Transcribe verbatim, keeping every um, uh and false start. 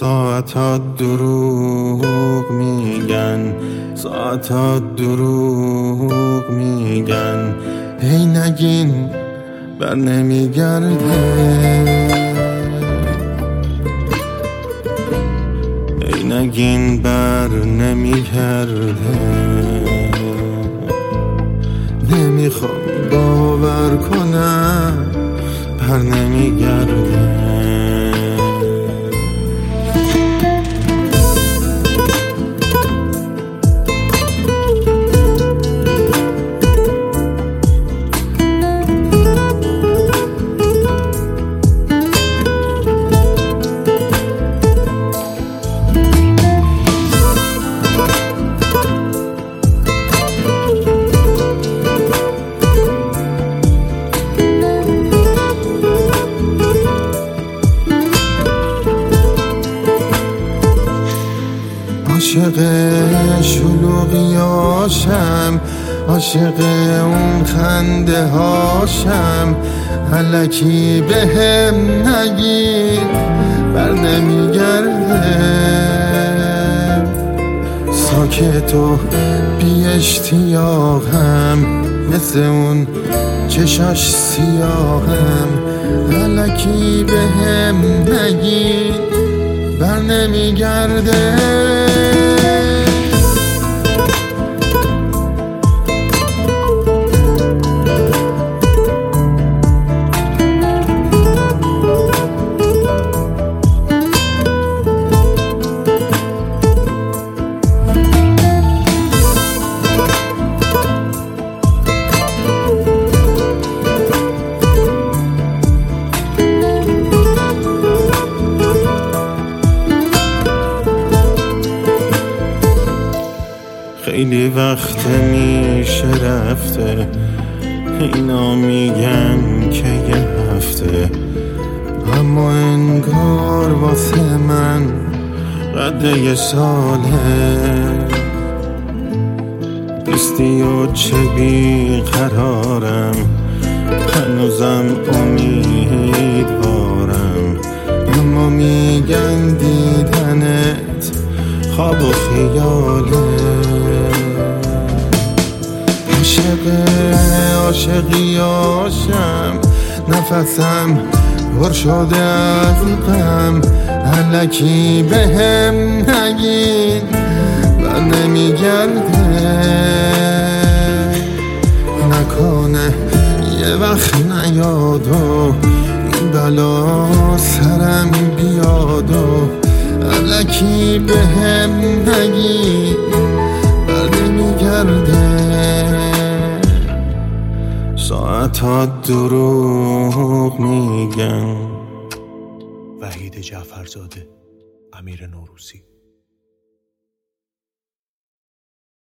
ساعتها دروغ میگن، ساعتها دروغ میگن، هی نگین بر نمیگرده، هی نگین بر نمیگرده. نمیخوام باور کنم بر نمیگرده. عاشق شلوغیاشم، عاشق اون خنده هاشم، الکی به هم نگید بر نمیگرده. ساکت و بی اشتیاقم، مثل اون چشاش سیاهم، الکی به هم نگید بر نمیگرده. خیلی وقت میشه رفته، اینا میگن که یه هفته، اما انگار واسه من قد یه ساله. نیستی و چه بیقرارم، هنوزم امیدوارم، اما میگن دیدنت خواب و خیاله. عاشق عاشقیاشم، نفسم پر شده از غم، الکی به هم نگید بر نمیگرده. نکنه یه وقت نیاد و این بلا سرم بیاد و الکی به هم نگید بر نمیگرده. ساعتها دروغ میگن. وحید جعفرزاده، امیر نوروزی.